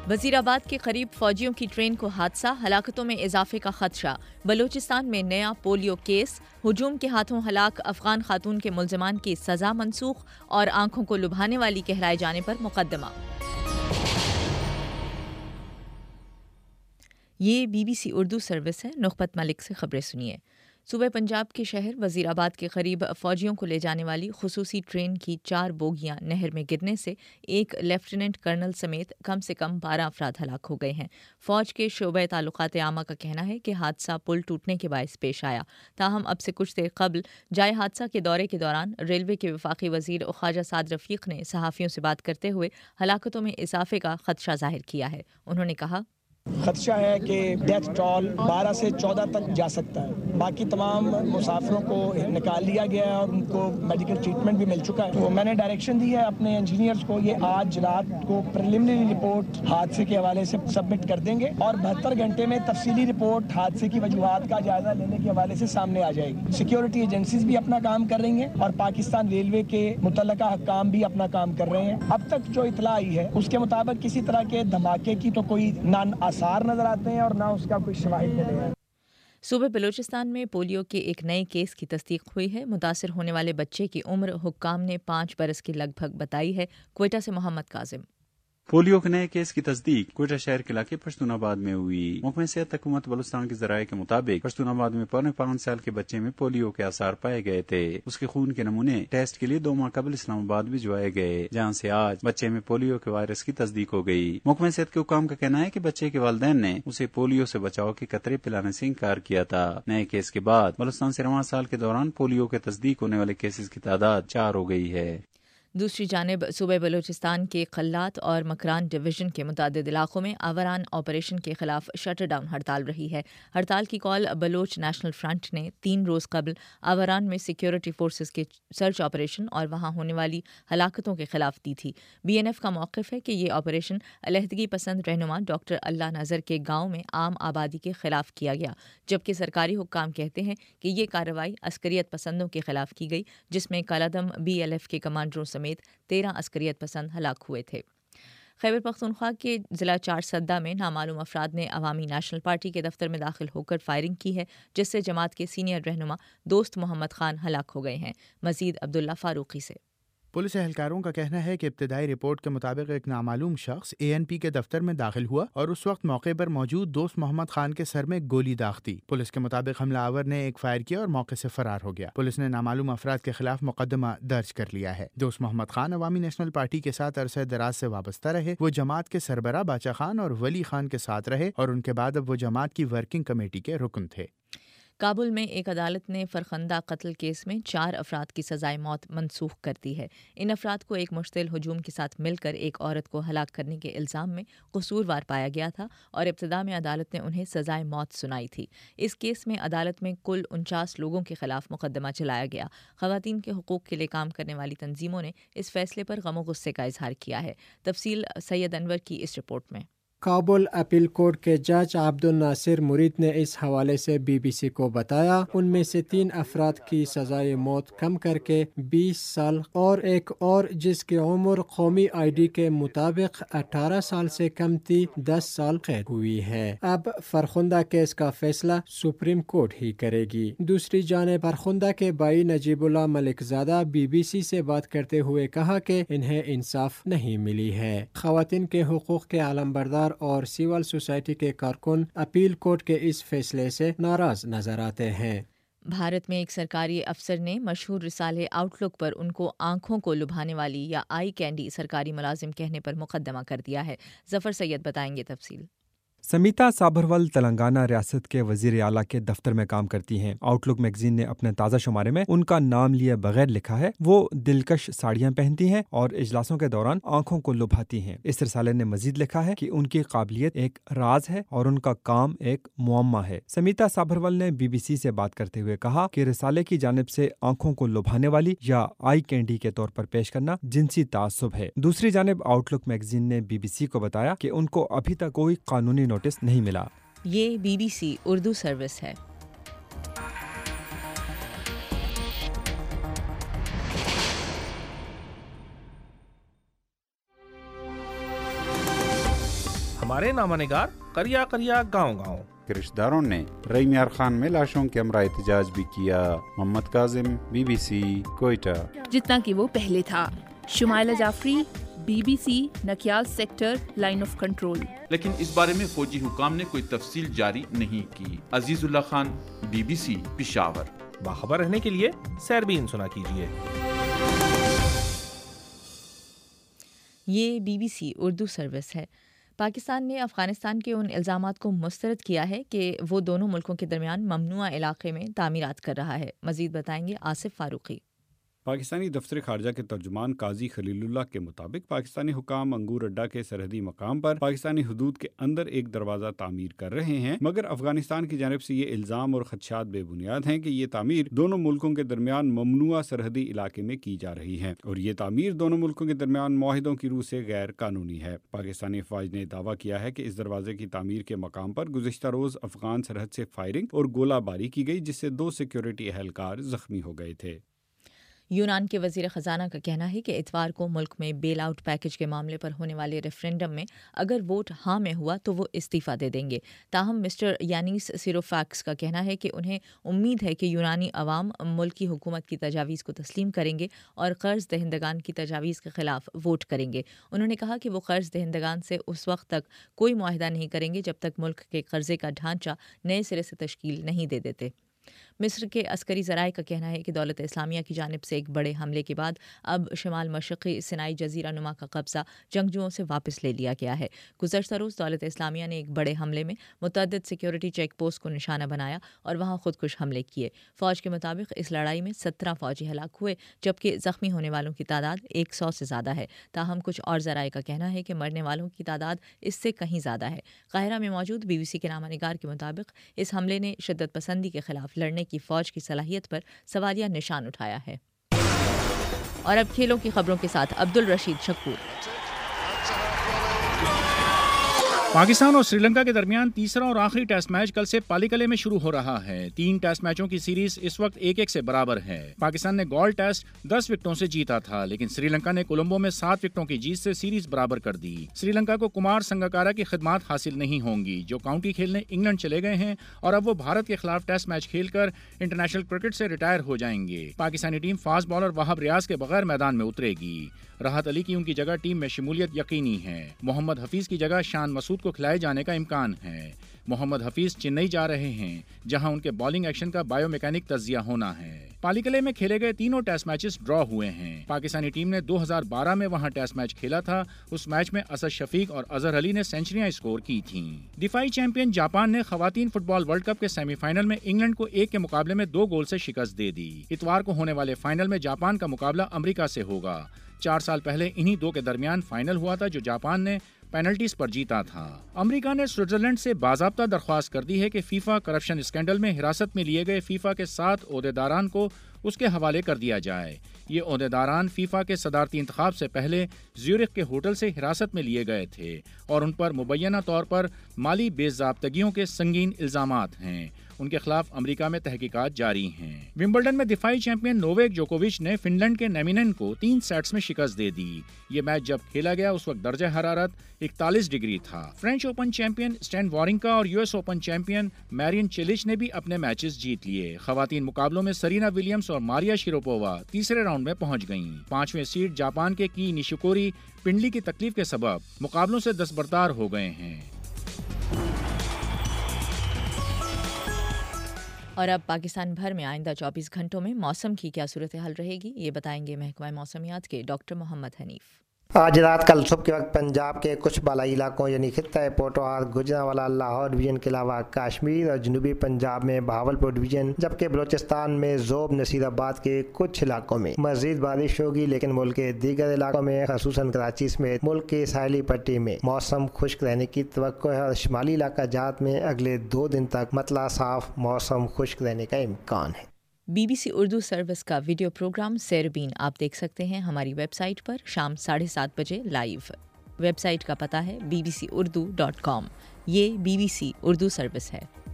वजीराबाद के करीब फौजियों की ट्रेन को हादसा, हलाकतों में इजाफे का खदशा। बलूचिस्तान में नया पोलियो केस, हुजूम के हाथों हलाक अफगान खातून के मुल्ज़िमान की सज़ा मनसूख और आंखों को लुभाने वाली कहलाए जाने पर मुकदमा। ये BBC उर्दू सर्विस है। नुखबत मलिक से खबरें सुनिए। सूबे पंजाब के शहर वजीराबाद के करीब फौजियों को ले जाने वाली खुसूसी ट्रेन की 4 बोगियां नहर में गिरने से एक लेफ्टिनेंट कर्नल समेत कम से कम 12 अफराद हलाक हो गए हैं। फौज के शोबे ताल्लुकात आमा का कहना है कि हादसा पुल टूटने के बायस पेश आया। ताहम अब से कुछ देर कबल जाए हादसा के दौरे के दौरान रेलवे के वफाकी वजीर ख्वाजा साद रफीक ने सहाफ़ियों से बात करते हुए हलाकतों में इजाफे का खदशा जाहिर किया है। उन्होंने कहा, खदशा है कि डेथ टॉल 12 से 14 तक जा सकता है। बाकी तमाम मुसाफिरों को निकाल लिया गया है और उनको मेडिकल ट्रीटमेंट भी मिल चुका है। तो मैंने डायरेक्शन दी है अपने इंजीनियर्स को, ये आज रात को प्रिलिमिनरी रिपोर्ट हादसे के हवाले से सबमिट कर देंगे और 72 घंटे में तफसीली रिपोर्ट हादसे की वजूहात का जायजा लेने के हवाले से सामने आ जाएगी। सिक्योरिटी एजेंसीज भी अपना काम कर रही हैं और पाकिस्तान रेलवे के मुतल्लका हकाम भी अपना काम कर रहे हैं। अब तक जो इतला आई है उसके मुताबिक किसी तरह के धमाके की तो कोई आसार नजर आते हैं और ना उसका कोई शवाहिद मिले हैं। सूबे बलूचिस्तान में पोलियो के एक नए केस की तस्दीक हुई है। मुतासिर होने वाले बच्चे की उम्र हुक्काम ने 5 बरस के लगभग बताई है। क्वेटा से मोहम्मद काजिम। पोलियो के नए केस की तस्दीक क्वेटा शहर के इलाके पश्तूनाबाद में हुई। महकमे सेहत हुकूमत बलूचिस्तान के जराये के मुताबिक पश्तूनाबाद में 5 साल के बच्चे में पोलियो के आसार पाए गए थे। उसके खून के नमूने टेस्ट के लिए 2 माह कबल इस्लामाबाद भिजवाए गए, जहाँ से आज बच्चे में पोलियो के वायरस की तस्दीक हो गई। महकमे सेहत के हुकाम का कहना है कि बच्चे के वालिदैन ने उसे पोलियो से बचाव के कतरे पिलाने से इंकार किया था। नए केस के बाद बलूचिस्तान से रवां साल के दौरान पोलियो के तस्दीक होने वाले केसेस की तादाद 4 हो गई है। दूसरी जानिब सूबे बलूचिस्तान के खल्लात और मकरान डिवीजन के मुतादिद इलाकों में आवारान ऑपरेशन के खिलाफ शटर डाउन हड़ताल रही है। हड़ताल की कॉल बलोच नेशनल फ्रंट ने 3 रोज़ कबल आवारान में सिक्योरिटी फोर्सेस के सर्च ऑपरेशन और वहां होने वाली हलाकतों के खिलाफ दी थी। BNF का मौक़िफ़ है कि ये ऑपरेशन अलहदगी पसंद रहनुमा डॉक्टर अल्लाह नज़र के गाँव में आम आबादी के खिलाफ किया गया, जबकि सरकारी हुक्काम कहते हैं कि ये कार्रवाई अस्करियत पसंदों के खिलाफ की गई, जिसमें कालादम BLF के कमांडरों समेत 13 अस्करियत पसंद हलाक हुए थे। खैबर पख्तूनख्वा के ज़िला चारसद्दा में नामालूम अफराद ने अवामी नेशनल पार्टी के दफ्तर में दाखिल होकर फायरिंग की है, जिससे जमात के सीनियर रहनुमा दोस्त मोहम्मद खान हलाक हो गए हैं। मजीद अब्दुल्ला फारूकी से। पुलिस एहलकारों का कहना है कि इब्तदाई रिपोर्ट के मुताबिक एक नामालूम शख्स ANP के दफ्तर में दाखिल हुआ और उस वक्त मौके पर मौजूद दोस्त मोहम्मद खान के सर में गोली दाग दी। पुलिस के मुताबिक हमलावर ने एक फायर किया और मौके से फरार हो गया। पुलिस ने नामालूम अफराद के खिलाफ मुकदमा दर्ज कर लिया है। दोस्त मोहम्मद खान अवामी नेशनल पार्टी के साथ अरसे दराज से वाबस्ता रहे। वो जमात के सरबरा बाचा खान और वली खान के साथ रहे और उनके बाद अब वो जमात की वर्किंग कमेटी के रुकन थे। काबुल में एक अदालत ने फरखंदा कत्ल केस में 4 अफराद की सजाए मौत मनसूख कर दी है। इन अफराद को एक मुश्तिल हुजूम के साथ मिलकर एक औरत को हलाक करने के इल्ज़ाम में कसूरवार पाया गया था और इब्तिदा में अदालत ने उन्हें सजाए मौत सुनाई थी। इस केस में अदालत में कुल 49 लोगों के खिलाफ मुकदमा चलाया गया। ख़वातीन के हुकूक के लिए काम करने वाली तंजीमों ने इस फैसले पर गम व गुस्से का इजहार किया है। तफसील सैयद अनवर की इस रिपोर्ट में। काबुल अपील कोर्ट के जज अब्दुल नासिर मुरीद ने इस हवाले से BBC को बताया, उनमें से 3 अफराद की सजाए मौत कम करके 20 साल और एक और जिसकी उम्र कौमी ID के मुताबिक 18 साल से कम थी 10 साल कैद हुई है। अब फरखुंदा केस का फैसला सुप्रीम कोर्ट ही करेगी। दूसरी जानिब फरखुंदा के भाई नजीबुल्लाह मलिकजादा BBC से बात करते हुए कहा कि इन्हें इंसाफ नहीं मिली है। खवातीन के हुकूक के आलमबरदार और सिविल सोसाइटी के कारकुन अपील कोर्ट के इस फैसले से नाराज नजर आते हैं। भारत में एक सरकारी अफसर ने मशहूर रिसाले आउटलुक पर उनको आंखों को लुभाने वाली या आई कैंडी सरकारी मुलाजिम कहने पर मुकदमा कर दिया है। जफर सैयद बताएंगे तफसील। समीता साबरवल तेलंगाना रियासत के वजीर आला के दफ्तर में काम करती हैं। आउटलुक मैगजीन ने अपने ताज़ा शुमारे में उनका नाम लिए बगैर लिखा है, वो दिलकश साड़ियाँ पहनती हैं और इजलासों के दौरान आंखों को लुभाती हैं। इस रिसाले ने मजीद लिखा है कि उनकी काबिलियत एक राज है और उनका काम एक मुअम्मा है। समीता साबरवल ने BBC से बात करते हुए कहा कि रिसाले की जानिब से आंखों को लुभाने वाली या आई कैंडी के तौर पर पेश करना जिनसी तासुब है। दूसरी जानिब आउटलुक मैगजीन ने BBC को बताया कि उनको अभी तक कोई कानूनी नोटिस नहीं मिला। ये BBC उर्दू सर्विस है। हमारे नामानिगार करिया करिया गाँव-गाँव। رشتہ داروں نے رحیم یار خان میں لاشوں کے ہمراہ احتجاج بھی کیا۔ محمد کاظم، BBC، کوئٹہ۔ جتنا کہ وہ پہلے تھا۔ Shumaila Jafri, BBC، Nikial sector, line of control. لیکن اس بارے میں فوجی حکام نے کوئی تفصیل جاری نہیں کی۔ عزیز اللہ خان، BBC، پشاور۔ باخبر رہنے کے لیے سیربین سنا کیجیے۔ یہ BBC اردو سروس ہے۔ پاکستان نے افغانستان کے ان الزامات کو مسترد کیا ہے کہ وہ دونوں ملکوں کے درمیان ممنوعہ علاقے میں تعمیرات کر رہا ہے۔ مزید بتائیں گے آصف فاروقی۔ پاکستانی دفتر خارجہ کے ترجمان قاضی خلیل اللہ کے مطابق پاکستانی حکام انگور اڈا کے سرحدی مقام پر پاکستانی حدود کے اندر ایک دروازہ تعمیر کر رہے ہیں، مگر افغانستان کی جانب سے یہ الزام اور خدشات بے بنیاد ہیں کہ یہ تعمیر دونوں ملکوں کے درمیان ممنوعہ سرحدی علاقے میں کی جا رہی ہے اور یہ تعمیر دونوں ملکوں کے درمیان معاہدوں کی روح سے غیر قانونی ہے۔ پاکستانی افواج نے دعویٰ کیا ہے کہ اس دروازے کی تعمیر کے مقام پر گزشتہ روز افغان سرحد سے فائرنگ اور گولہ باری کی گئی، جس سے 2 سیکیورٹی اہلکار زخمی ہو گئے تھے۔ یونان کے وزیر خزانہ کا کہنا ہے کہ اتوار کو ملک میں بیل آؤٹ پیکج کے معاملے پر ہونے والے ریفرینڈم میں اگر ووٹ ہاں میں ہوا تو وہ استعفیٰ دے دیں گے۔ تاہم مسٹر یانیس سیروفاکس کا کہنا ہے کہ انہیں امید ہے کہ یونانی عوام ملک کی حکومت کی تجاویز کو تسلیم کریں گے اور قرض دہندگان کی تجاویز کے خلاف ووٹ کریں گے۔ انہوں نے کہا کہ وہ قرض دہندگان سے اس وقت تک کوئی معاہدہ نہیں کریں گے جب تک ملک کے قرضے کا ڈھانچہ نئے سرے سے تشکیل نہیں دے دیتے۔ مصر کے عسکری ذرائع کا کہنا ہے کہ دولت اسلامیہ کی جانب سے ایک بڑے حملے کے بعد اب شمال مشرقی سینائی جزیرہ نما کا قبضہ جنگجوؤں سے واپس لے لیا گیا ہے۔ گزشتہ روز دولت اسلامیہ نے ایک بڑے حملے میں متعدد سیکیورٹی چیک پوسٹ کو نشانہ بنایا اور وہاں خودکش حملے کیے۔ فوج کے مطابق اس لڑائی میں 17 فوجی ہلاک ہوئے جبکہ زخمی ہونے والوں کی تعداد 100 سے زیادہ ہے۔ تاہم کچھ اور ذرائع کا کہنا ہے کہ مرنے والوں کی تعداد اس سے کہیں زیادہ ہے۔ قاہرہ میں موجود BBC کے نامہ نگار کے مطابق اس حملے نے شدت پسندی کے خلاف لڑنے کی فوج کی صلاحیت پر سوالیہ نشان اٹھایا ہے۔ اور اب کھیلوں کی خبروں کے ساتھ عبد الرشید شکور۔ پاکستان اور سری لنکا کے درمیان تیسرا اور آخری ٹیسٹ میچ کل سے پالیکلے میں شروع ہو رہا ہے۔ 3 ٹیسٹ میچوں کی سیریز اس وقت 1-1 سے برابر ہے۔ پاکستان نے گول ٹیسٹ 10 وکٹوں سے جیتا تھا، لیکن سری لنکا نے کولمبو میں 7 وکٹوں کی جیت سے سیریز برابر کر دی۔ سری لنکا کو کمار سنگاکارا کی خدمات حاصل نہیں ہوں گی، جو کاؤنٹی کھیلنے انگلینڈ چلے گئے ہیں اور اب وہ بھارت کے خلاف ٹیسٹ میچ کھیل کر انٹرنیشنل کرکٹ سے ریٹائر ہو جائیں گے۔ Pakistani team fast bowler Wahab Riaz کے بغیر میدان میں اترے گی۔ راحت علی کی ان کی جگہ ٹیم میں شمولیت یقینی ہے۔ محمد حفیظ کی جگہ شان مسعود کو کھلائے جانے کا امکان ہے۔ محمد حفیظ چنئی جا رہے ہیں، جہاں ان کے بالنگ ایکشن کا بایو میکینک تجزیہ ہونا ہے۔ پالیکلے میں کھیلے گئے تینوں ٹیسٹ میچز ڈرا ہوئے ہیں۔ پاکستانی ٹیم نے 2012 میں وہاں ٹیسٹ میچ کھیلا تھا۔ اس میچ میں اسد شفیق اور اظہر علی نے سینچریاں اسکور کی تھیں۔ دفاعی چیمپئن جاپان نے خواتین فٹ بال ورلڈ کپ کے سیمی فائنل میں انگلینڈ کو 1 کے مقابلے میں 2 گول سے شکست دے دی۔ اتوار کو ہونے والے فائنل میں جاپان کا مقابلہ امریکہ سے ہوگا۔ 4 سال پہلے انہی 2 کے درمیان فائنل ہوا تھا جو جاپان نے پینلٹیز پر جیتا تھا۔ امریکہ نے سوئٹزرلینڈ سے باضابطہ درخواست کر دی ہے کہ فیفا کرپشن اسکینڈل میں حراست میں لیے گئے فیفا کے 7 عہدیداران کو اس کے حوالے کر دیا جائے۔ یہ عہدیداران فیفا کے صدارتی انتخاب سے پہلے زیورخ کے ہوٹل سے حراست میں لیے گئے تھے اور ان پر مبینہ طور پر مالی بے ضابطگیوں کے سنگین الزامات ہیں۔ ان کے خلاف امریکہ میں تحقیقات جاری ہیں۔ ومبلڈن میں دفاعی چیمپئن نوویک جوکووچ نے فن لینڈ کے نیمینن کو 3 سیٹس میں شکست دے دی۔ یہ میچ جب کھیلا گیا اس وقت درجہ حرارت 41 ڈگری تھا۔ French open champion Stan Wawrinka اور US open champion Marin Cilic نے بھی اپنے میچز جیت لیے۔ خواتین مقابلوں میں سرینا ولیمز اور ماریا شیروپووا تیسرے راؤنڈ میں پہنچ گئیں۔ 5ویں سیڈ جاپان کے کی نیشیکوری پنڈلی کی تکلیف کے سبب مقابلوں سے دستبردار ہو گئے ہیں۔ اور اب پاکستان بھر میں آئندہ 24 گھنٹوں میں موسم کی کیا صورتحال رہے گی، یہ بتائیں گے محکمہ موسمیات کے ڈاکٹر محمد حنیف۔ آج رات کل صبح کے وقت پنجاب کے کچھ بالائی علاقوں یعنی خطہ پوٹوہار، گوجرانوالا، لاہور ڈویژن کے علاوہ کشمیر اور جنوبی پنجاب میں بہاولپور ڈویژن، جبکہ بلوچستان میں ذوب، نصیر آباد کے کچھ علاقوں میں مزید بارش ہوگی، لیکن ملک کے دیگر علاقوں میں خصوصاً کراچی سمیت ملک کی ساحلی پٹی میں موسم خشک رہنے کی توقع ہے اور شمالی علاقہ جات میں اگلے 2 دن تک مطلع صاف موسم خشک رہنے کا امکان ہے۔ BBC اردو سروس کا ویڈیو پروگرام سیربین آپ دیکھ سکتے ہیں ہماری ویب سائٹ پر شام 7:30 بجے لائیو۔ ویب سائٹ کا پتہ ہے bbcurdu.com۔ یہ BBC اردو سروس ہے۔